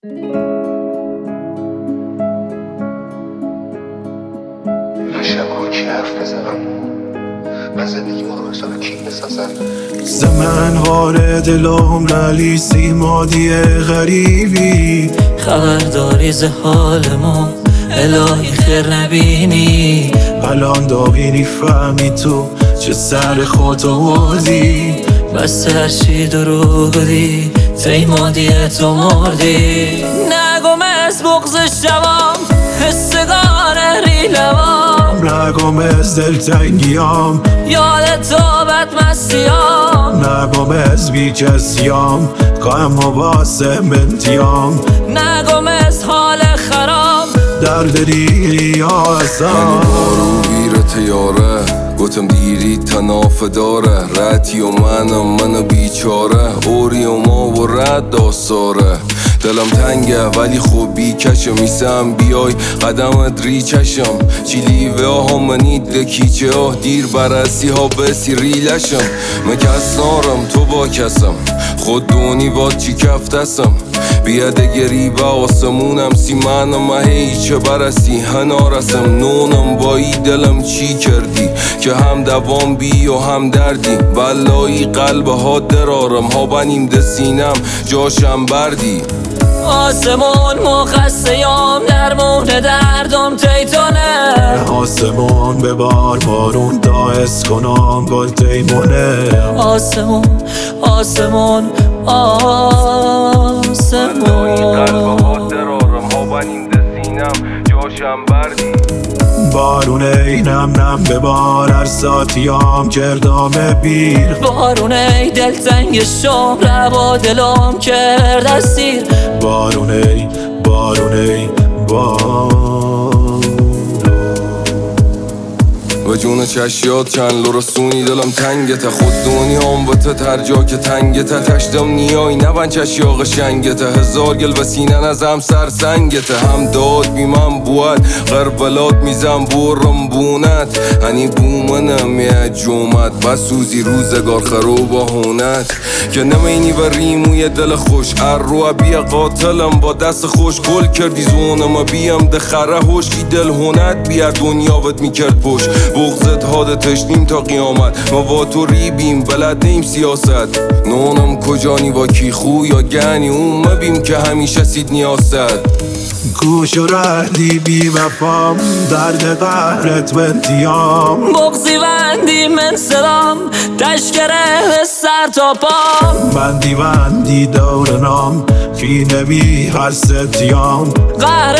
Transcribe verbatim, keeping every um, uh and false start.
شب ها کی حرف بزنم من زندگی ما رو حساب کی بسازم زمن حال دلم رلی سیمادی غریبی خبرداری ز حال ما الهی خیر نبینی الان داغینی فهمی تو چه سر خود آوردی بس هرچی دروغ دی تیمادی تو مردی نگم از بغض شوام حسگان ریلوام نگم از دلتنگیام یاد تو بدمستیام نگم از بیکسیام غم و باسه منتیام نگم از حال خراب درد دیری آسان بارو بیرت یاره گوتم دیری تناف داره رتی و منم منو بیچاره اوری و ما و رد آساره دلم تنگه ولی خوب بی کشم میسم بیای قدمت ری چشم چیلیوه ها منید دکیچه ها دیر برسی ها بسی ریلشم مکس نارم تو با کسم خود دونی با چی کفتسم بیاده گری با آسمونم سی منم هیچه برسی هنارسم نونم با ای دلم چی کردی که هم دوام بی و هم دردی بلایی قلب ها درارم ها بنیم دسینم جاشم بردی آسمون مخستیام درمون دردم تیتونه آسمون به بار بارون داعث کنم گل تیمونه آسمون آسمون آسمون بارون اینم نم به بار هر ساتیام کردام بیر بارون ای دلتنگ شم روا دلم کرد اسیر بارون ای بارون ای بارون و جون چشیات چند لرسونی دلم تنگته خود دنیام و تا تر جا که تنگته تشتم نیای نبن چشیاق شنگته هزار گل و سینه نزم سر سنگته هم داد بی من بود غربلات میزم برم بونت هنی بومنم یه جومت بسوزی روزگار خروب و هونت که نمینی و ریموی دل خوش ارو بیا قاتلم با دست خوش گل کردی زونم بیم دخره هوش کی دل هونت بیا دنیا بد میکرد پوش بغزت هاده تشنیم تا قیامت ما با تو ریبیم بلد نیم سیاست نونم کجانی با کی خو یا گنی اون مبیم که همیشه سید نیاست گوش و ردی بی وفام درد قهرت و انتیام بغزی وندی من سلام تشکره سر تا پام بندی بندی دور نام فی نبی هر ستیام قهر